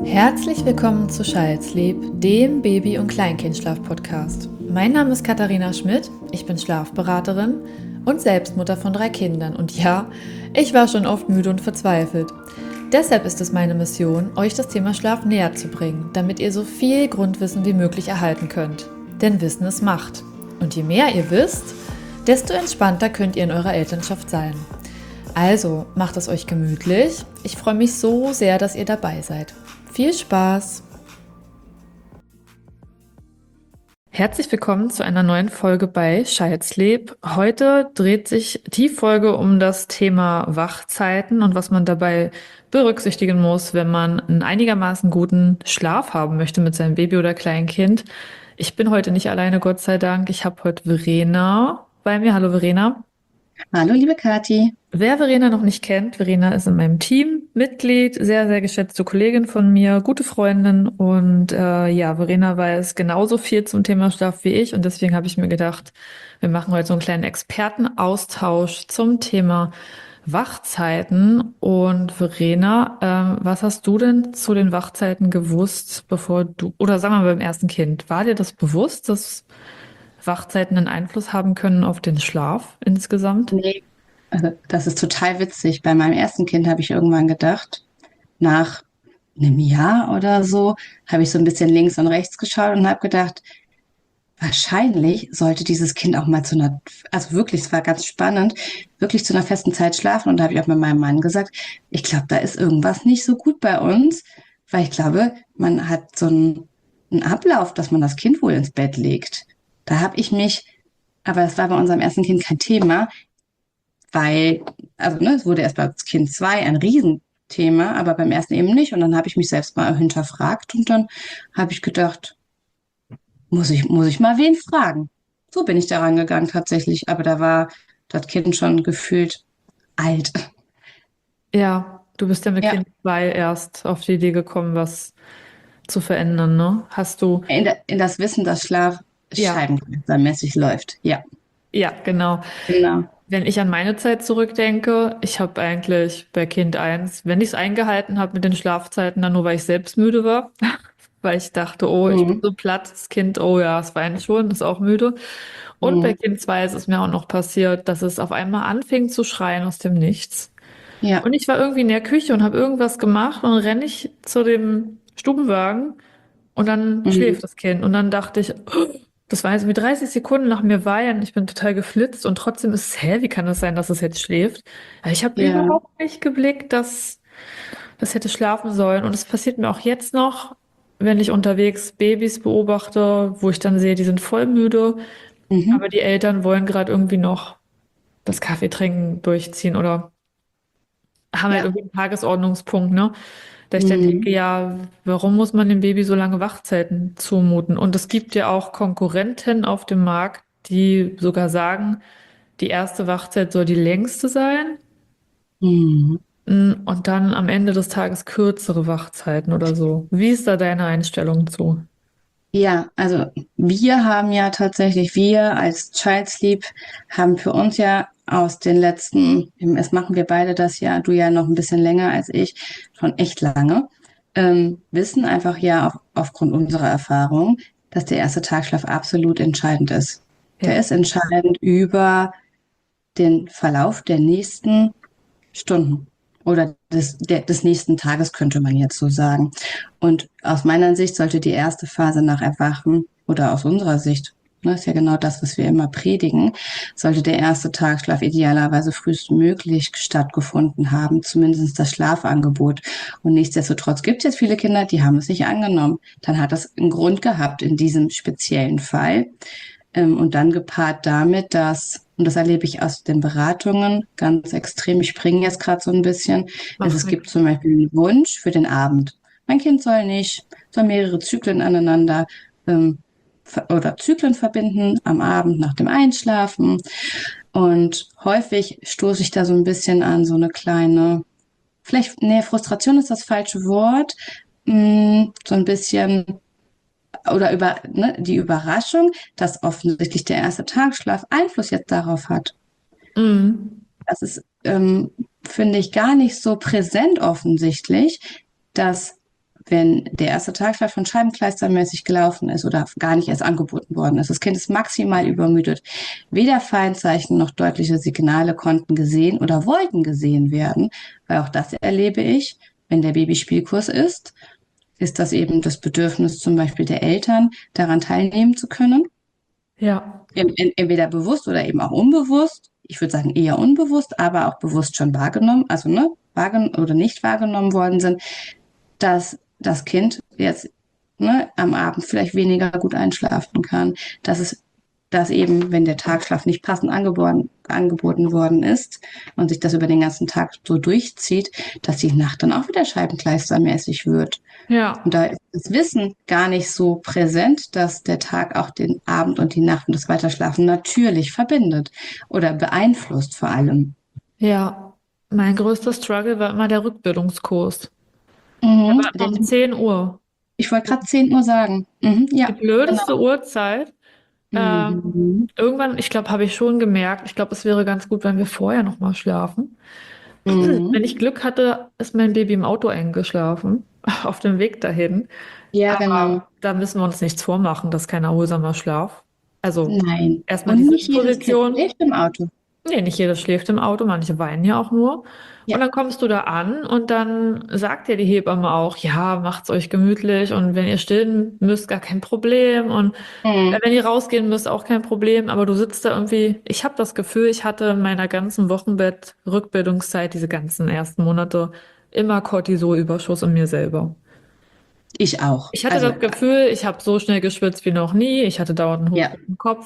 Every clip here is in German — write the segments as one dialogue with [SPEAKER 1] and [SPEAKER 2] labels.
[SPEAKER 1] Herzlich willkommen zu Child Sleep, dem Baby- und Kleinkindschlaf-Podcast. Mein Name ist Katharina Schmidt, ich bin Schlafberaterin und Selbstmutter von 3 Kindern. Und ja, ich war schon oft müde und verzweifelt. Deshalb ist es meine Mission, euch das Thema Schlaf näher zu bringen, damit ihr so viel Grundwissen wie möglich erhalten könnt. Denn Wissen ist Macht. Und je mehr ihr wisst, desto entspannter könnt ihr in eurer Elternschaft sein. Also, macht es euch gemütlich. Ich freue mich so sehr, dass ihr dabei seid. Viel Spaß! Herzlich willkommen zu einer neuen Folge bei Child Sleep. Heute dreht sich die Folge um das Thema Wachzeiten und was man dabei berücksichtigen muss, wenn man einen einigermaßen guten Schlaf haben möchte mit seinem Baby oder Kleinkind. Ich bin heute nicht alleine, Gott sei Dank. Ich habe heute Verena bei mir. Hallo Verena.
[SPEAKER 2] Hallo, liebe Kathi.
[SPEAKER 1] Wer Verena noch nicht kennt, Verena ist in meinem Team Mitglied, sehr, sehr geschätzte Kollegin von mir, gute Freundin und ja, Verena weiß genauso viel zum Thema Schlaf wie ich und deswegen habe ich mir gedacht, wir machen heute so einen kleinen Expertenaustausch zum Thema Wachzeiten. Und Verena, was hast du denn zu den Wachzeiten gewusst, bevor du, oder sagen wir mal beim ersten Kind, war dir das bewusst, dass Wachzeiten einen Einfluss haben können auf den Schlaf insgesamt?
[SPEAKER 2] Nee, also das ist total witzig. Bei meinem ersten Kind habe ich irgendwann gedacht, nach einem Jahr oder so, habe ich so ein bisschen links und rechts geschaut und habe gedacht, wahrscheinlich sollte dieses Kind auch mal also wirklich, es war ganz spannend, wirklich zu einer festen Zeit schlafen. Und da habe ich auch mit meinem Mann gesagt, ich glaube, da ist irgendwas nicht so gut bei uns, weil ich glaube, man hat so einen Ablauf, dass man das Kind wohl ins Bett legt. Da habe ich mich, aber es war bei unserem ersten Kind kein Thema, weil, also ne, es wurde erst bei Kind 2 ein Riesenthema, aber beim ersten eben nicht. Und dann habe ich mich selbst mal hinterfragt und dann habe ich gedacht, muss ich mal wen fragen. So bin ich daran gegangen tatsächlich, aber da war das Kind schon gefühlt alt.
[SPEAKER 1] Ja, du bist ja mit
[SPEAKER 2] Ja,
[SPEAKER 1] Kind 2 erst auf die Idee gekommen, was zu verändern, ne? Hast du,
[SPEAKER 2] in das Wissen, dass Schlaf
[SPEAKER 1] ja,
[SPEAKER 2] scheibenkleistermäßig läuft. Ja,
[SPEAKER 1] ja, genau.
[SPEAKER 2] genau.
[SPEAKER 1] Wenn ich an meine Zeit zurückdenke, ich habe eigentlich bei Kind 1, wenn ich es eingehalten habe mit den Schlafzeiten, dann nur, weil ich selbst müde war, weil ich dachte, oh, ich bin
[SPEAKER 2] Mhm.
[SPEAKER 1] so platt, das Kind, oh ja, es weint schon, ist auch müde. Und bei
[SPEAKER 2] Mhm.
[SPEAKER 1] Kind 2 ist es mir auch noch passiert, dass es auf einmal anfing zu schreien aus dem Nichts.
[SPEAKER 2] Ja.
[SPEAKER 1] Und ich war irgendwie in der Küche und habe irgendwas gemacht und dann renne ich zu dem Stubenwagen und dann
[SPEAKER 2] Mhm.
[SPEAKER 1] schläft das Kind. Und dann dachte ich, oh, das war jetzt mit 30 Sekunden nach mir weinen. Ich bin total geflitzt und trotzdem ist es, hä, wie kann das sein, dass es jetzt schläft? Ja, ich habe
[SPEAKER 2] Ja.
[SPEAKER 1] überhaupt nicht geblickt, dass das hätte schlafen sollen. Und es passiert mir auch jetzt noch, wenn ich unterwegs Babys beobachte, wo ich dann sehe, die sind voll müde, aber
[SPEAKER 2] Mhm.
[SPEAKER 1] die Eltern wollen gerade irgendwie noch das Kaffeetrinken durchziehen oder haben halt
[SPEAKER 2] Ja.
[SPEAKER 1] irgendwie einen Tagesordnungspunkt, ne? Da ich dann denke,
[SPEAKER 2] Mhm.
[SPEAKER 1] ja, warum muss man dem Baby so lange Wachzeiten zumuten? Und es gibt ja auch Konkurrenten auf dem Markt, die sogar sagen, die erste Wachzeit soll die längste sein,
[SPEAKER 2] Mhm.
[SPEAKER 1] und dann am Ende des Tages kürzere Wachzeiten oder so. Wie ist da deine Einstellung zu?
[SPEAKER 2] Ja, also wir haben ja tatsächlich, wir als Child Sleep haben für uns ja aus den letzten, es machen wir beide das ja, du ja noch ein bisschen länger als ich, schon echt lange, wissen einfach ja aufgrund unserer Erfahrung, dass der erste Tagschlaf absolut entscheidend ist. Der
[SPEAKER 1] Ja.
[SPEAKER 2] ist entscheidend über den Verlauf der nächsten Stunden oder des nächsten Tages, könnte man jetzt so sagen. Und aus meiner Sicht sollte die erste Phase nach Erwachen oder aus unserer Sicht, ne, ist ja genau das, was wir immer predigen, sollte der erste Tagschlaf idealerweise frühestmöglich stattgefunden haben, zumindest das Schlafangebot. Und nichtsdestotrotz gibt es jetzt viele Kinder, die haben es nicht angenommen. Dann hat das einen Grund gehabt in diesem speziellen Fall. Und dann gepaart damit, und das erlebe ich aus den Beratungen ganz extrem, ich springe jetzt gerade so ein bisschen,
[SPEAKER 1] Mach
[SPEAKER 2] es gibt
[SPEAKER 1] nix.
[SPEAKER 2] zum Beispiel einen Wunsch für den Abend. Mein Kind soll mehrere Zyklen aneinander ähm, oder Zyklen verbinden am Abend nach dem Einschlafen. Und häufig stoße ich da so ein bisschen an so eine kleine, vielleicht, nee, Frustration ist das falsche Wort, so ein bisschen oder die Überraschung, dass offensichtlich der erste Tagesschlaf Einfluss jetzt darauf hat.
[SPEAKER 1] Mhm.
[SPEAKER 2] Das ist, finde ich, gar nicht so präsent offensichtlich, dass wenn der erste Tagschlaf schon scheibenkleistermäßig gelaufen ist oder gar nicht erst angeboten worden ist. Das Kind ist maximal übermüdet. Weder Feinzeichen noch deutliche Signale konnten gesehen oder wollten gesehen werden, weil auch das erlebe ich, wenn der Babyspielkurs ist das eben das Bedürfnis zum Beispiel der Eltern, daran teilnehmen zu können.
[SPEAKER 1] Ja.
[SPEAKER 2] Entweder bewusst oder eben auch unbewusst. Ich würde sagen eher unbewusst, aber auch bewusst schon wahrgenommen, also wahrgenommen oder nicht wahrgenommen worden sind, dass das Kind jetzt am Abend vielleicht weniger gut einschlafen kann, dass eben, wenn der Tagschlaf nicht passend angeboten worden ist und sich das über den ganzen Tag so durchzieht, dass die Nacht dann auch wieder scheibenkleistermäßig wird.
[SPEAKER 1] Ja.
[SPEAKER 2] Und da ist das Wissen gar nicht so präsent, dass der Tag auch den Abend und die Nacht und das Weiterschlafen natürlich verbindet oder beeinflusst vor allem.
[SPEAKER 1] Ja. Mein größter Struggle war immer der Rückbildungskurs. Der
[SPEAKER 2] Mhm.
[SPEAKER 1] war immer um 10 Uhr.
[SPEAKER 2] Ich wollte gerade 10 Uhr sagen. Mhm.
[SPEAKER 1] Die
[SPEAKER 2] Ja,
[SPEAKER 1] blödeste
[SPEAKER 2] genau.
[SPEAKER 1] Uhrzeit.
[SPEAKER 2] Mhm.
[SPEAKER 1] Irgendwann, ich glaube, habe ich schon gemerkt, ich glaube, es wäre ganz gut, wenn wir vorher noch mal schlafen. Wenn
[SPEAKER 2] Mhm.
[SPEAKER 1] ich Glück hatte, ist mein Baby im Auto eingeschlafen, auf dem Weg dahin.
[SPEAKER 2] Ja, genau.
[SPEAKER 1] Aber da müssen wir uns nichts vormachen, das ist kein erholsamer Schlaf. Also
[SPEAKER 2] Nein.
[SPEAKER 1] erstmal die
[SPEAKER 2] Und nicht jedes Kind
[SPEAKER 1] Sitzposition.
[SPEAKER 2] schläft im Auto.
[SPEAKER 1] Nee, nicht jeder schläft im Auto, manche weinen ja auch nur. Und
[SPEAKER 2] Ja.
[SPEAKER 1] dann kommst du da an und dann sagt dir die Hebamme auch, ja, macht's euch gemütlich und wenn ihr stillen müsst, gar kein Problem und
[SPEAKER 2] Mhm.
[SPEAKER 1] wenn ihr rausgehen müsst, auch kein Problem. Aber du sitzt da irgendwie, ich habe das Gefühl, ich hatte in meiner ganzen Wochenbett-Rückbildungszeit, diese ganzen ersten Monate, immer Cortisolüberschuss in mir selber.
[SPEAKER 2] Ich auch.
[SPEAKER 1] Ich hatte das
[SPEAKER 2] Also,
[SPEAKER 1] Gefühl, ich habe so schnell geschwitzt wie noch nie. Ich hatte dauernd einen
[SPEAKER 2] ja.
[SPEAKER 1] hochroten Kopf,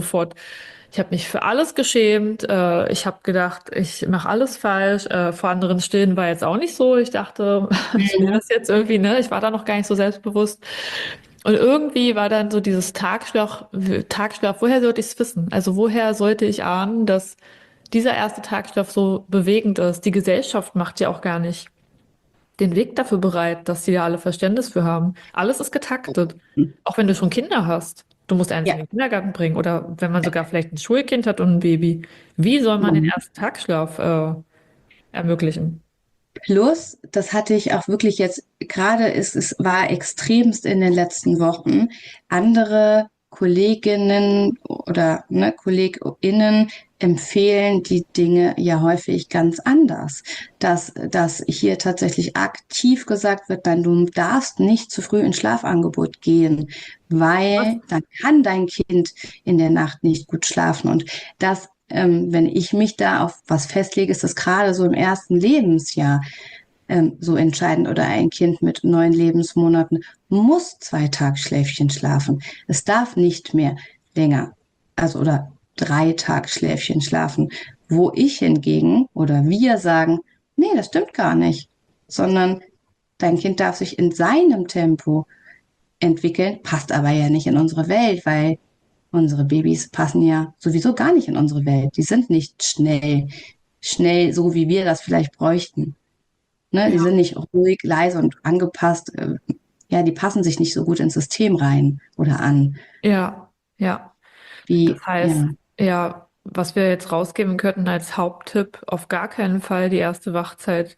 [SPEAKER 1] ich habe mich für alles geschämt. Ich habe gedacht, ich mache alles falsch. Vor anderen Stillen war jetzt auch nicht so. Ich dachte, ich will
[SPEAKER 2] Mhm.
[SPEAKER 1] das jetzt irgendwie, ne? Ich war da noch gar nicht so selbstbewusst. Und irgendwie war dann so dieses Tagschlaf, woher sollte ich es wissen? Also woher sollte ich ahnen, dass dieser erste Tagschlaf so bewegend ist? Die Gesellschaft macht ja auch gar nicht den Weg dafür bereit, dass die da alle Verständnis für haben. Alles ist getaktet. Auch wenn du schon Kinder hast. Du musst eins in
[SPEAKER 2] Ja.
[SPEAKER 1] den Kindergarten bringen oder wenn man sogar vielleicht ein Schulkind hat und ein Baby. Wie soll man den
[SPEAKER 2] Mhm.
[SPEAKER 1] ersten Tagschlaf ermöglichen?
[SPEAKER 2] Plus, das hatte ich auch wirklich jetzt, gerade es war extremst in den letzten Wochen, andere Kolleginnen oder KollegInnen empfehlen die Dinge ja häufig ganz anders. Dass hier tatsächlich aktiv gesagt wird, nein, du darfst nicht zu früh ins Schlafangebot gehen,
[SPEAKER 1] Was?
[SPEAKER 2] weil dann kann dein Kind in der Nacht nicht gut schlafen. Und das wenn ich mich da auf was festlege, ist das gerade so im ersten Lebensjahr so entscheidend oder ein Kind mit 9 Lebensmonaten muss 2 Tagschläfchen schlafen. Es darf nicht mehr länger, also oder 3 Tagschläfchen schlafen, wo ich hingegen oder wir sagen, nee, das stimmt gar nicht, sondern dein Kind darf sich in seinem Tempo entwickeln, passt aber ja nicht in unsere Welt, weil unsere Babys passen ja sowieso gar nicht in unsere Welt. Die sind nicht schnell, so wie wir das vielleicht bräuchten. Ne? Die
[SPEAKER 1] Ja,
[SPEAKER 2] sind nicht ruhig, leise und angepasst. Ja, die passen sich nicht so gut ins System rein oder an.
[SPEAKER 1] ja, ja. Das
[SPEAKER 2] Ja.
[SPEAKER 1] heißt, ja, was wir jetzt rausgeben könnten als Haupttipp, auf gar keinen Fall die erste Wachzeit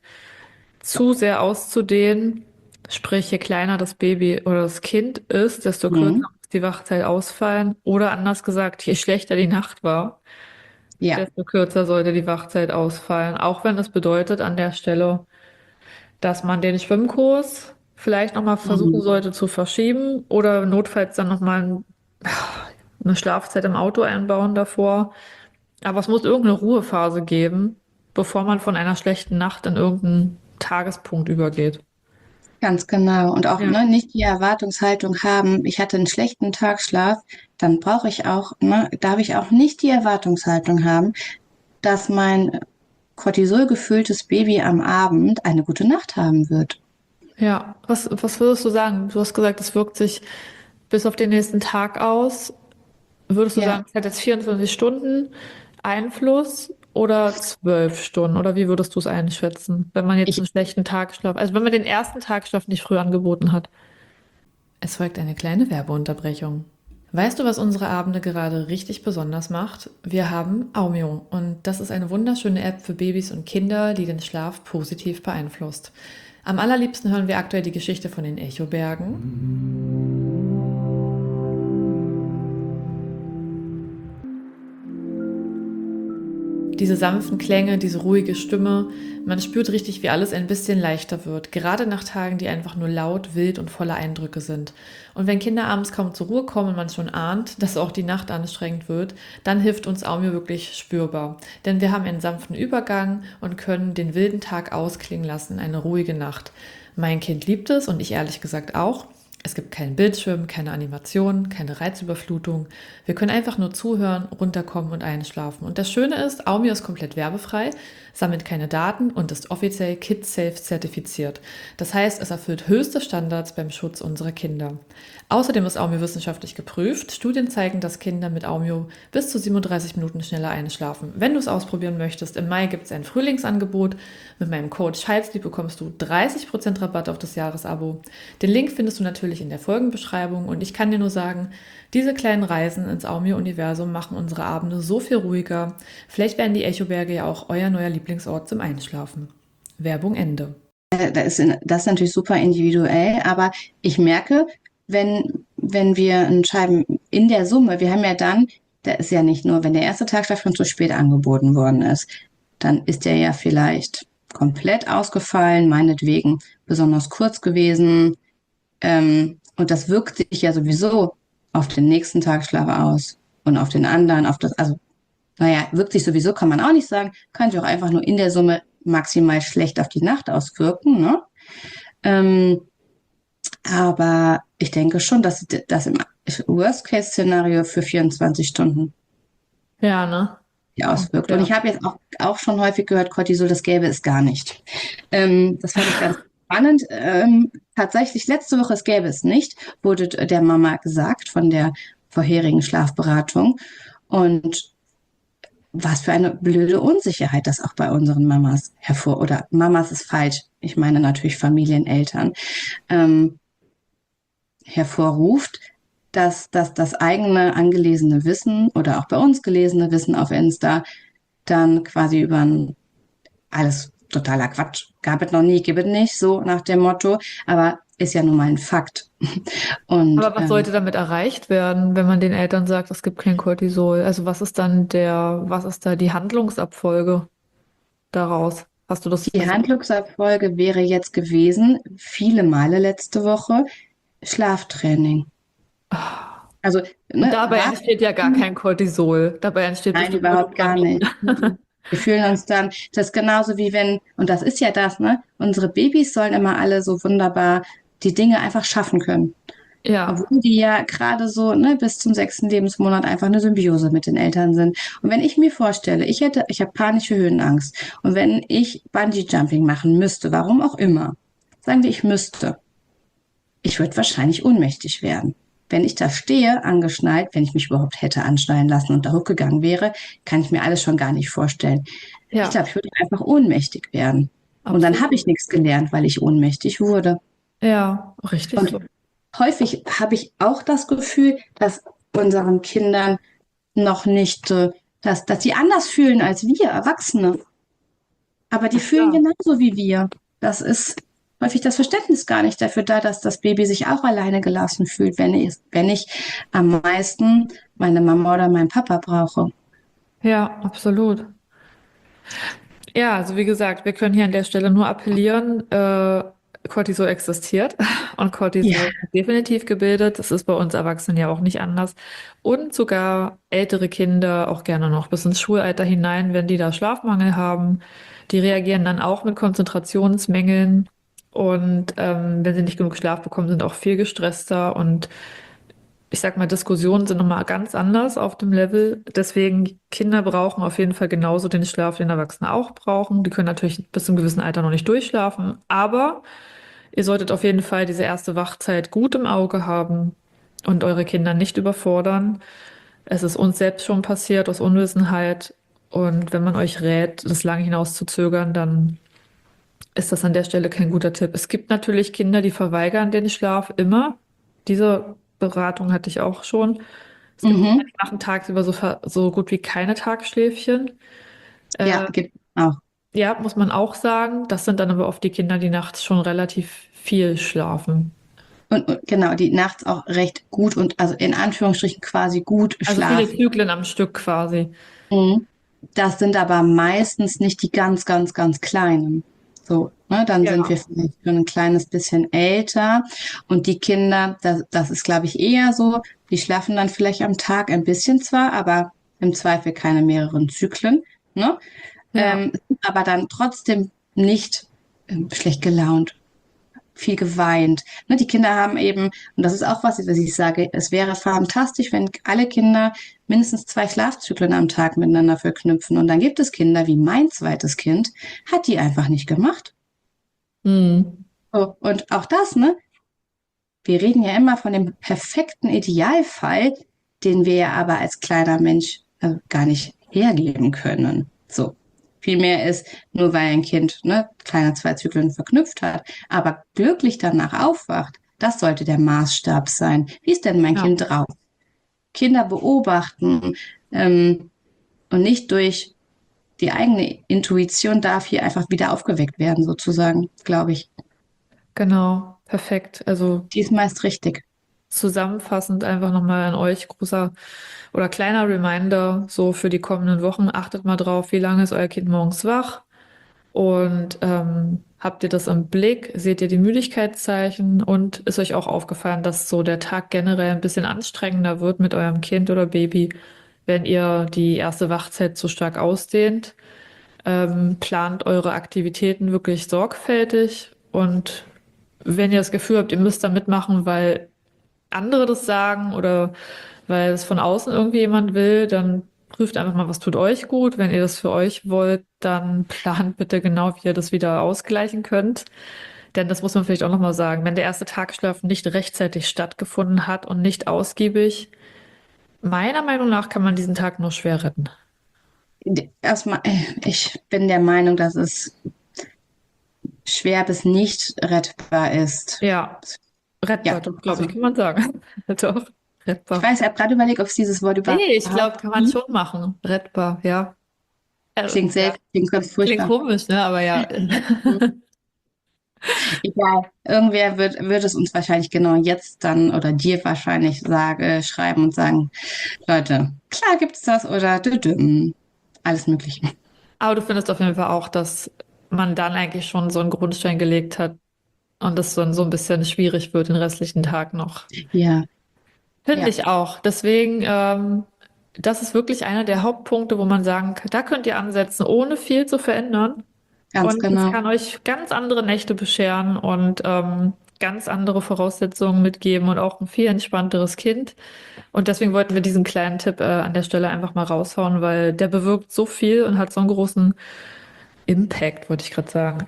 [SPEAKER 1] zu sehr auszudehnen. Sprich, je kleiner das Baby oder das Kind ist, desto kürzer
[SPEAKER 2] Mhm.
[SPEAKER 1] muss die Wachzeit ausfallen. Oder anders gesagt, je schlechter die Nacht war,
[SPEAKER 2] Ja.
[SPEAKER 1] desto kürzer sollte die Wachzeit ausfallen. Auch wenn es bedeutet an der Stelle, dass man den Schwimmkurs vielleicht nochmal versuchen
[SPEAKER 2] Mhm.
[SPEAKER 1] sollte zu verschieben oder notfalls dann nochmal eine Schlafzeit im Auto einbauen davor. Aber es muss irgendeine Ruhephase geben, bevor man von einer schlechten Nacht in irgendeinen Tagespunkt übergeht.
[SPEAKER 2] Ganz genau. Und auch
[SPEAKER 1] Ja.
[SPEAKER 2] nicht die Erwartungshaltung haben, ich hatte einen schlechten Tagschlaf, dann brauche ich auch, darf ich auch nicht die Erwartungshaltung haben, dass mein cortisolgefülltes Baby am Abend eine gute Nacht haben wird.
[SPEAKER 1] Ja, was würdest du sagen? Du hast gesagt, es wirkt sich bis auf den nächsten Tag aus. Würdest du sagen,
[SPEAKER 2] Ja,
[SPEAKER 1] es hat jetzt 24 Stunden Einfluss oder 12 Stunden? Oder wie würdest du es einschätzen, wenn man jetzt
[SPEAKER 2] ich
[SPEAKER 1] einen schlechten Tagschlaf, also wenn man den ersten Tagschlaf nicht früh angeboten hat? Es folgt eine kleine Werbeunterbrechung. Weißt du, was unsere Abende gerade richtig besonders macht? Wir haben Aumio und das ist eine wunderschöne App für Babys und Kinder, die den Schlaf positiv beeinflusst. Am allerliebsten hören wir aktuell die Geschichte von den Echobergen. Diese sanften Klänge, diese ruhige Stimme, man spürt richtig, wie alles ein bisschen leichter wird, gerade nach Tagen, die einfach nur laut, wild und voller Eindrücke sind. Und wenn Kinder abends kaum zur Ruhe kommen und man schon ahnt, dass auch die Nacht anstrengend wird, dann hilft uns Aumio wirklich spürbar. Denn wir haben einen sanften Übergang und können den wilden Tag ausklingen lassen, eine ruhige Nacht. Mein Kind liebt es und ich ehrlich gesagt auch. Es gibt keinen Bildschirm, keine Animation, keine Reizüberflutung. Wir können einfach nur zuhören, runterkommen und einschlafen. Und das Schöne ist, Aumio ist komplett werbefrei, sammelt keine Daten und ist offiziell Kids-Safe zertifiziert. Das heißt, es erfüllt höchste Standards beim Schutz unserer Kinder. Außerdem ist Aumio wissenschaftlich geprüft. Studien zeigen, dass Kinder mit Aumio bis zu 37 Minuten schneller einschlafen. Wenn du es ausprobieren möchtest, im Mai gibt es ein Frühlingsangebot. Mit meinem Code Schalzlieb bekommst du 30% Rabatt auf das Jahresabo. Den Link findest du natürlich in der Folgenbeschreibung und ich kann dir nur sagen, diese kleinen Reisen ins Aumio-Universum machen unsere Abende so viel ruhiger. Vielleicht werden die Echoberge ja auch euer neuer Lieblingsort zum Einschlafen. Werbung Ende.
[SPEAKER 2] Das ist natürlich super individuell, aber ich merke, wenn wir entscheiden, in der Summe, wir haben ja dann, da ist ja nicht nur, wenn der erste Tagschlaf schon zu spät angeboten worden ist, dann ist der ja vielleicht komplett ausgefallen, meinetwegen besonders kurz gewesen. Und das wirkt sich ja sowieso auf den nächsten Tagschlaf aus und auf den anderen, also, naja, wirkt sich sowieso, kann man auch nicht sagen, kann sich auch einfach nur in der Summe maximal schlecht auf die Nacht auswirken, ne? Aber ich denke schon, dass das im Worst-Case-Szenario für 24 Stunden
[SPEAKER 1] Ja, ne?
[SPEAKER 2] sich auswirkt. Und
[SPEAKER 1] Ja.
[SPEAKER 2] ich habe jetzt auch schon häufig gehört, Cortisol, das gäbe es gar nicht. Das fand ich ganz spannend. Tatsächlich, letzte Woche, es gäbe es nicht, wurde der Mama gesagt von der vorherigen Schlafberatung. Und was für eine blöde Unsicherheit das auch bei unseren Mamas oder Mamas ist falsch, ich meine natürlich Familien, Eltern, hervorruft, dass das eigene angelesene Wissen oder auch bei uns gelesene Wissen auf Insta dann quasi über alles totaler Quatsch, gab es noch nie, gibt es nicht, so nach dem Motto, aber ist ja nun mal ein Fakt. Und
[SPEAKER 1] Aber was sollte damit erreicht werden, wenn man den Eltern sagt, es gibt kein Cortisol? Also was ist da die Handlungsabfolge daraus? Hast du das
[SPEAKER 2] die
[SPEAKER 1] gesehen?
[SPEAKER 2] Handlungsabfolge wäre jetzt gewesen, viele Male letzte Woche, Schlaftraining. Also,
[SPEAKER 1] Und
[SPEAKER 2] ne,
[SPEAKER 1] dabei entsteht ja gar kein Cortisol. Dabei entsteht
[SPEAKER 2] nein,
[SPEAKER 1] bestimmt nur
[SPEAKER 2] überhaupt gar
[SPEAKER 1] Dopamin.
[SPEAKER 2] nicht. Wir fühlen uns dann, das ist genauso wie wenn, und das ist ja das, ne? Unsere Babys sollen immer alle so wunderbar die Dinge einfach schaffen können.
[SPEAKER 1] Ja,
[SPEAKER 2] Obwohl die ja gerade so, ne, bis zum 6. Lebensmonat einfach eine Symbiose mit den Eltern sind. Und wenn ich mir vorstelle, ich habe panische Höhenangst. Und wenn ich Bungee-Jumping machen müsste, warum auch immer, sagen wir, ich müsste, ich würde wahrscheinlich ohnmächtig werden. Wenn ich da stehe, angeschnallt, wenn ich mich überhaupt hätte anschnallen lassen und da hochgegangen wäre, kann ich mir alles schon gar nicht vorstellen. Ich
[SPEAKER 1] ja,
[SPEAKER 2] glaube, ich würde einfach ohnmächtig werden. Und dann habe
[SPEAKER 1] absolut.
[SPEAKER 2] ich nichts gelernt, weil ich ohnmächtig wurde.
[SPEAKER 1] Ja, richtig
[SPEAKER 2] Und
[SPEAKER 1] so.
[SPEAKER 2] häufig habe ich auch das Gefühl, dass unseren Kindern noch nicht, dass sie anders fühlen als wir Erwachsene. Aber die
[SPEAKER 1] Na
[SPEAKER 2] fühlen
[SPEAKER 1] klar.
[SPEAKER 2] genauso wie wir. Das ist häufig das Verständnis gar nicht dafür da, dass das Baby sich auch alleine gelassen fühlt, wenn ich am meisten meine Mama oder meinen Papa brauche.
[SPEAKER 1] Ja, absolut. Ja, also wie gesagt, wir können hier an der Stelle nur appellieren, Cortisol existiert und
[SPEAKER 2] Ja,
[SPEAKER 1] Cortisol ist definitiv gebildet. Das ist bei uns Erwachsenen ja auch nicht anders. Und sogar ältere Kinder, auch gerne noch bis ins Schulalter hinein, wenn die da Schlafmangel haben, die reagieren dann auch mit Konzentrationsmängeln. Und wenn sie nicht genug Schlaf bekommen, sind auch viel gestresster und ich sag mal, Diskussionen sind nochmal ganz anders auf dem Level. Deswegen, Kinder brauchen auf jeden Fall genauso den Schlaf, den Erwachsene auch brauchen. Die können natürlich bis zum gewissen Alter noch nicht durchschlafen, aber ihr solltet auf jeden Fall diese erste Wachzeit gut im Auge haben und eure Kinder nicht überfordern. Es ist uns selbst schon passiert aus Unwissenheit. Und wenn man euch rät, das lange hinaus zu zögern, dann ist das an der Stelle kein guter Tipp. Es gibt natürlich Kinder, die verweigern den Schlaf immer. Diese Beratung hatte ich auch schon. Es gibt Kinder,
[SPEAKER 2] mhm.
[SPEAKER 1] die machen tagsüber so gut wie keine Tagschläfchen.
[SPEAKER 2] Ja,
[SPEAKER 1] Äh,
[SPEAKER 2] gibt auch.
[SPEAKER 1] Ja, muss man auch sagen. Das sind dann aber oft die Kinder, die nachts schon relativ viel schlafen.
[SPEAKER 2] Und genau, die nachts auch recht gut und also in Anführungsstrichen quasi gut
[SPEAKER 1] Also viele
[SPEAKER 2] schlafen.
[SPEAKER 1] Zyklen am Stück quasi.
[SPEAKER 2] Mhm. Das sind aber meistens nicht die ganz, ganz, ganz Kleinen. So, ne, dann sind wir
[SPEAKER 1] Ja.
[SPEAKER 2] vielleicht schon ein kleines bisschen älter. Und die Kinder, das ist, glaube ich, eher so, die schlafen dann vielleicht am Tag ein bisschen zwar, aber im Zweifel keine mehreren Zyklen, ne?
[SPEAKER 1] Ja,
[SPEAKER 2] Aber dann trotzdem nicht schlecht gelaunt, viel geweint. Ne, die Kinder haben eben, und das ist auch was ich sage, es wäre fantastisch, wenn alle Kinder mindestens 2 Schlafzyklen am Tag miteinander verknüpfen. Und dann gibt es Kinder, wie mein zweites Kind, hat die einfach nicht gemacht.
[SPEAKER 1] hm,
[SPEAKER 2] So, und auch das, ne? Wir reden ja immer von dem perfekten Idealfall, den wir ja aber als kleiner Mensch gar nicht hergeben können. So. Vielmehr ist, nur weil ein Kind ne, kleine 2 Zyklen verknüpft hat, aber glücklich danach aufwacht, das sollte der Maßstab sein. Wie ist denn mein
[SPEAKER 1] ja,
[SPEAKER 2] Kind drauf? Kinder beobachten und nicht durch die eigene Intuition darf hier einfach wieder aufgeweckt werden, sozusagen, glaube ich.
[SPEAKER 1] genau. Perfekt. Also
[SPEAKER 2] Die ist meist richtig.
[SPEAKER 1] zusammenfassend einfach nochmal an euch großer oder kleiner Reminder so für die kommenden Wochen. Achtet mal drauf, wie lange ist euer Kind morgens wach und habt ihr das im Blick? Seht ihr die Müdigkeitszeichen und ist euch auch aufgefallen, dass so der Tag generell ein bisschen anstrengender wird mit eurem Kind oder Baby, wenn ihr die erste Wachzeit zu stark ausdehnt? Plant eure Aktivitäten wirklich sorgfältig und wenn ihr das Gefühl habt, ihr müsst da mitmachen, weil andere das sagen oder weil es von außen irgendwie jemand will, dann prüft einfach mal, was tut euch gut. Wenn ihr das für euch wollt, dann plant bitte genau, wie ihr das wieder ausgleichen könnt. Denn das muss man vielleicht auch nochmal sagen. Wenn der erste Tagesschlaf nicht rechtzeitig stattgefunden hat und nicht ausgiebig, meiner Meinung nach kann man diesen Tag nur schwer retten.
[SPEAKER 2] Erstmal, ich bin der Meinung, dass es schwer bis nicht rettbar ist.
[SPEAKER 1] Ja, rettbar,
[SPEAKER 2] Ja,
[SPEAKER 1] doch, glaube ich,
[SPEAKER 2] also
[SPEAKER 1] kann man sagen. Doch,
[SPEAKER 2] ich
[SPEAKER 1] rettbar.
[SPEAKER 2] weiß, ich habe gerade überlegt, ob es dieses Wort
[SPEAKER 1] Nee, ich
[SPEAKER 2] überhaupt
[SPEAKER 1] glaube, kann man schon machen. Rettbar, ja.
[SPEAKER 2] klingt
[SPEAKER 1] Ja.
[SPEAKER 2] selbst, klingt ganz
[SPEAKER 1] Klingt
[SPEAKER 2] furchtbar.
[SPEAKER 1] komisch, ne? Aber ja.
[SPEAKER 2] Egal, irgendwer wird es uns wahrscheinlich genau jetzt dann oder dir wahrscheinlich schreiben und sagen, Leute, klar gibt's das oder düdüm. Alles Mögliche.
[SPEAKER 1] Aber du findest auf jeden Fall auch, dass man dann eigentlich schon so einen Grundstein gelegt hat und es dann so ein bisschen schwierig wird den restlichen Tag noch.
[SPEAKER 2] Ja,
[SPEAKER 1] Finde
[SPEAKER 2] ja,
[SPEAKER 1] ich auch. Deswegen, das ist wirklich einer der Hauptpunkte, wo man sagen kann, da könnt ihr ansetzen, ohne viel zu verändern.
[SPEAKER 2] ganz
[SPEAKER 1] Und es
[SPEAKER 2] genau.
[SPEAKER 1] kann euch ganz andere Nächte bescheren und ganz andere Voraussetzungen mitgeben und auch ein viel entspannteres Kind. Und deswegen wollten wir diesen kleinen Tipp an der Stelle einfach mal raushauen, weil der bewirkt so viel und hat so einen großen Impact, wollte ich gerade sagen.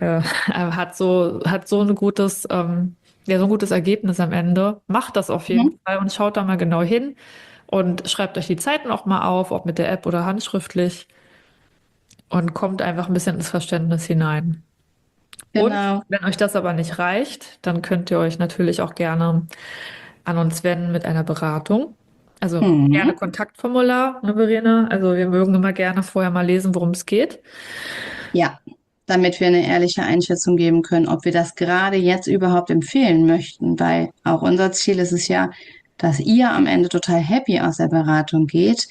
[SPEAKER 1] Hat so ein gutes, ja, so ein gutes Ergebnis am Ende. Macht das auf jeden
[SPEAKER 2] Mhm.
[SPEAKER 1] Fall und schaut da mal genau hin und schreibt euch die Zeiten auch mal auf, ob mit der App oder handschriftlich und kommt einfach ein bisschen ins Verständnis hinein. Und
[SPEAKER 2] Genau.
[SPEAKER 1] wenn euch das aber nicht reicht, dann könnt ihr euch natürlich auch gerne an uns wenden mit einer Beratung. Also gerne
[SPEAKER 2] Mhm.
[SPEAKER 1] Kontaktformular, ne, Verena? Also wir mögen immer gerne vorher mal lesen, worum es geht.
[SPEAKER 2] Ja, damit wir eine ehrliche Einschätzung geben können, ob wir das gerade jetzt überhaupt empfehlen möchten, weil auch unser Ziel ist es ja, dass ihr am Ende total happy aus der Beratung geht.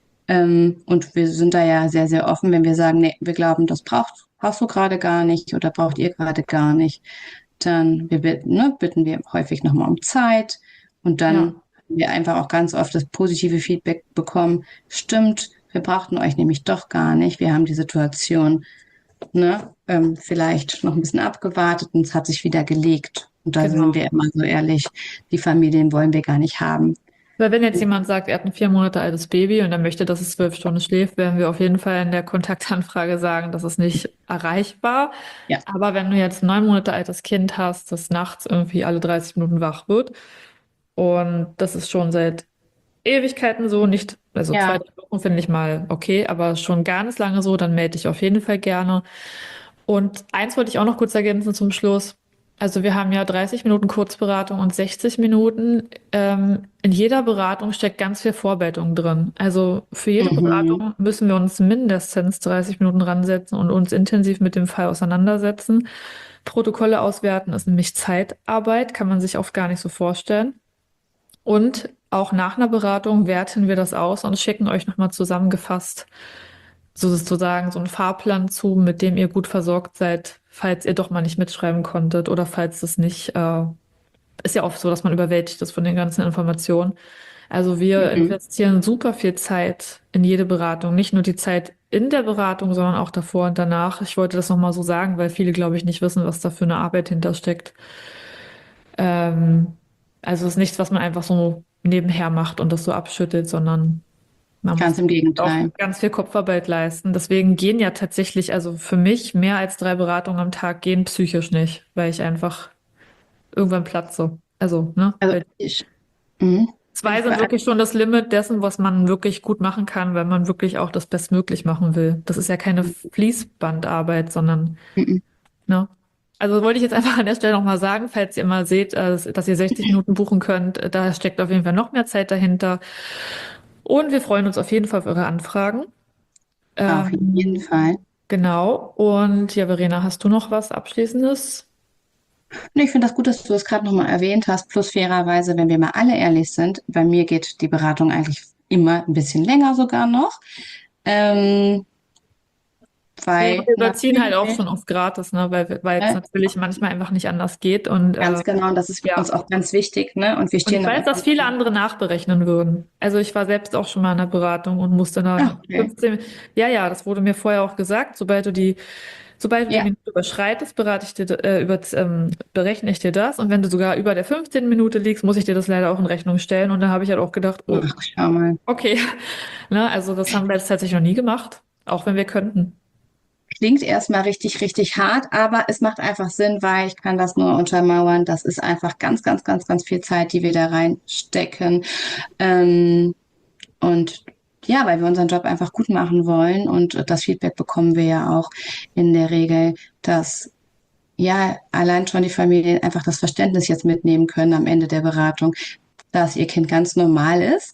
[SPEAKER 2] Und wir sind da ja sehr, sehr offen, wenn wir sagen, nee, wir glauben, brauchst du gerade gar nicht oder braucht ihr gerade gar nicht. Dann bitten wir häufig nochmal um Zeit und dann
[SPEAKER 1] Ja,
[SPEAKER 2] haben wir einfach auch ganz oft das positive Feedback bekommen. Stimmt, wir brauchten euch nämlich doch gar nicht. Wir haben die Situation vielleicht noch ein bisschen abgewartet und es hat sich wieder gelegt. Und da sind
[SPEAKER 1] genau.
[SPEAKER 2] wir immer so ehrlich, die Familien wollen wir gar nicht haben.
[SPEAKER 1] Weil wenn jetzt jemand sagt, er hat ein 4 Monate altes Baby und er möchte, dass es 12 Stunden schläft, werden wir auf jeden Fall in der Kontaktanfrage sagen, das ist nicht erreichbar.
[SPEAKER 2] Ja.
[SPEAKER 1] Aber wenn du jetzt ein 9 Monate altes Kind hast, das nachts irgendwie alle 30 Minuten wach wird und das ist schon seit Ewigkeiten so, nicht, also zwei,
[SPEAKER 2] Ja,
[SPEAKER 1] 3 Wochen finde ich mal okay, aber schon ganz lange so, dann melde dich auf jeden Fall gerne. Und eins wollte ich auch noch kurz ergänzen zum Schluss. Also wir haben ja 30 Minuten Kurzberatung und 60 Minuten. In jeder Beratung steckt ganz viel Vorbereitung drin. Also für jede
[SPEAKER 2] Mhm.
[SPEAKER 1] Beratung müssen wir uns mindestens 30 Minuten ransetzen und uns intensiv mit dem Fall auseinandersetzen. Protokolle auswerten ist nämlich Zeitarbeit, kann man sich oft gar nicht so vorstellen. Und auch nach einer Beratung werten wir das aus und schicken euch nochmal zusammengefasst sozusagen so einen Fahrplan zu, mit dem ihr gut versorgt seid, falls ihr doch mal nicht mitschreiben konntet oder falls es nicht, ist ja oft so, dass man überwältigt ist von den ganzen Informationen. Also wir
[SPEAKER 2] Mhm.
[SPEAKER 1] investieren super viel Zeit in jede Beratung, nicht nur die Zeit in der Beratung, sondern auch davor und danach. Ich wollte das nochmal so sagen, weil viele, glaube ich, nicht wissen, was da für eine Arbeit hintersteckt. Ähm, also es ist nichts, was man einfach so nebenher macht und das so abschüttelt, sondern man muss
[SPEAKER 2] Ganz im
[SPEAKER 1] auch
[SPEAKER 2] Gegenteil.
[SPEAKER 1] ganz viel Kopfarbeit leisten. Deswegen gehen ja tatsächlich, also für mich mehr als 3 Beratungen am Tag gehen psychisch nicht, weil ich einfach irgendwann platze. Also, ne?
[SPEAKER 2] Also
[SPEAKER 1] Weil
[SPEAKER 2] mhm.
[SPEAKER 1] zwei sind wirklich schon das Limit dessen, was man wirklich gut machen kann, wenn man wirklich auch das bestmöglich machen will. Das ist ja keine Fließbandarbeit, sondern,
[SPEAKER 2] Mhm.
[SPEAKER 1] ne? Also wollte ich jetzt einfach an der Stelle nochmal sagen, falls ihr mal seht, dass ihr 60 Minuten buchen könnt, da steckt auf jeden Fall noch mehr Zeit dahinter. Und wir freuen uns auf jeden Fall auf eure Anfragen.
[SPEAKER 2] Auf jeden
[SPEAKER 1] Ähm,
[SPEAKER 2] Fall.
[SPEAKER 1] genau. Und ja, Verena, hast du noch was Abschließendes?
[SPEAKER 2] Und ich finde das gut, dass du es gerade nochmal erwähnt hast. Plus fairerweise, wenn wir mal alle ehrlich sind, bei mir geht die Beratung eigentlich immer ein bisschen länger sogar noch. Ähm,
[SPEAKER 1] Ja, und
[SPEAKER 2] weil
[SPEAKER 1] wir überziehen halt auch
[SPEAKER 2] natürlich,
[SPEAKER 1] schon oft gratis, ne? Weil es
[SPEAKER 2] ne,
[SPEAKER 1] natürlich manchmal einfach nicht anders geht. Und
[SPEAKER 2] ganz genau, und das ist
[SPEAKER 1] ja.
[SPEAKER 2] uns auch ganz wichtig, ne? Und wir
[SPEAKER 1] Und
[SPEAKER 2] stehen
[SPEAKER 1] ich
[SPEAKER 2] dann
[SPEAKER 1] weiß, dass
[SPEAKER 2] immer.
[SPEAKER 1] viele andere nachberechnen würden. Also ich war selbst auch schon mal in der Beratung und musste
[SPEAKER 2] Ach,
[SPEAKER 1] dann
[SPEAKER 2] okay.
[SPEAKER 1] 15, ja, ja, das wurde mir vorher auch gesagt, sobald du die
[SPEAKER 2] Ja,
[SPEAKER 1] Minute überschreitest, berechne ich dir das. Und wenn du sogar über der 15. Minute liegst, muss ich dir das leider auch in Rechnung stellen. Und da habe ich halt auch gedacht, oh,
[SPEAKER 2] ach, schau mal.
[SPEAKER 1] okay. Ne, also das haben wir jetzt tatsächlich noch nie gemacht, auch wenn wir könnten.
[SPEAKER 2] Klingt erstmal richtig, richtig hart, aber es macht einfach Sinn, weil ich kann das nur untermauern. Das ist einfach ganz, ganz, ganz, ganz viel Zeit, die wir da reinstecken. Ähm, und ja, weil wir unseren Job einfach gut machen wollen und das Feedback bekommen wir ja auch in der Regel, dass ja allein schon die Familien einfach das Verständnis jetzt mitnehmen können am Ende der Beratung, dass ihr Kind ganz normal ist,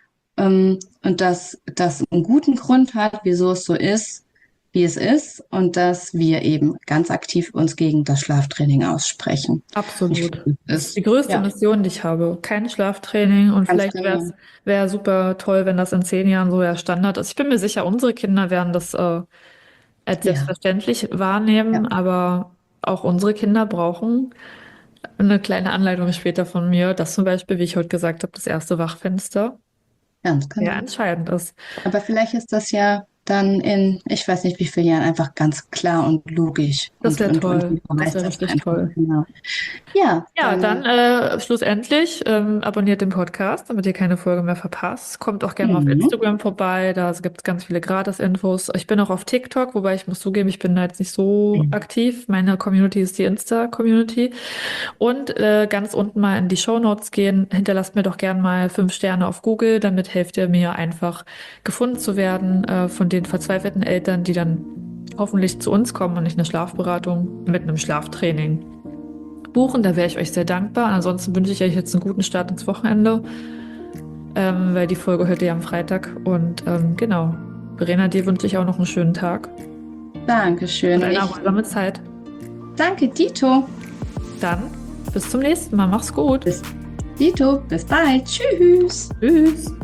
[SPEAKER 2] und dass das einen guten Grund hat, wieso es so ist, wie es ist und dass wir eben ganz aktiv uns gegen das Schlaftraining aussprechen. Ich
[SPEAKER 1] Absolut.
[SPEAKER 2] finde,
[SPEAKER 1] Das ist die
[SPEAKER 2] es
[SPEAKER 1] größte
[SPEAKER 2] ja
[SPEAKER 1] Mission, die ich habe. Kein Schlaftraining und
[SPEAKER 2] ganz
[SPEAKER 1] vielleicht
[SPEAKER 2] genau.
[SPEAKER 1] wäre super toll, wenn das in 10 Jahren so der Standard ist. Ich bin mir sicher, unsere Kinder werden das als
[SPEAKER 2] Ja,
[SPEAKER 1] selbstverständlich
[SPEAKER 2] ja,
[SPEAKER 1] wahrnehmen, aber auch unsere Kinder brauchen eine kleine Anleitung später von mir, dass zum Beispiel, wie ich heute gesagt habe, das erste Wachfenster
[SPEAKER 2] ganz
[SPEAKER 1] sehr
[SPEAKER 2] genau.
[SPEAKER 1] entscheidend ist.
[SPEAKER 2] Aber vielleicht ist das ja dann in, ich weiß nicht wie vielen Jahren, einfach ganz klar und logisch
[SPEAKER 1] Das wäre
[SPEAKER 2] und
[SPEAKER 1] toll.
[SPEAKER 2] jeder
[SPEAKER 1] Das
[SPEAKER 2] weiß
[SPEAKER 1] wäre
[SPEAKER 2] das
[SPEAKER 1] richtig
[SPEAKER 2] einfach.
[SPEAKER 1] toll.
[SPEAKER 2] Genau. Ja,
[SPEAKER 1] Ja, dann
[SPEAKER 2] dann
[SPEAKER 1] schlussendlich abonniert den Podcast, damit ihr keine Folge mehr verpasst. Kommt auch gerne mal auf
[SPEAKER 2] mhm.
[SPEAKER 1] Instagram vorbei, da gibt es ganz viele Gratis-Infos. Ich bin auch auf TikTok, wobei ich muss zugeben, ich bin da jetzt nicht so aktiv. Meine Community ist die Insta-Community. Und ganz unten mal in die Shownotes gehen. Hinterlasst mir doch gern mal 5 Sterne auf Google, damit helft ihr mir einfach gefunden zu werden von den verzweifelten Eltern, die dann hoffentlich zu uns kommen und nicht eine Schlafberatung mit einem Schlaftraining buchen. Da wäre ich euch sehr dankbar. Ansonsten wünsche ich euch jetzt einen guten Start ins Wochenende, weil die Folge hört ihr ja am Freitag. Und genau, Verena, dir wünsche ich auch noch einen schönen Tag und
[SPEAKER 2] Dankeschön. Und
[SPEAKER 1] eine
[SPEAKER 2] ich
[SPEAKER 1] erholsame Zeit.
[SPEAKER 2] danke Dito.
[SPEAKER 1] Dann bis zum nächsten Mal. Mach's gut.
[SPEAKER 2] Bis Dito. Bis bald. Tschüss.
[SPEAKER 1] Tschüss.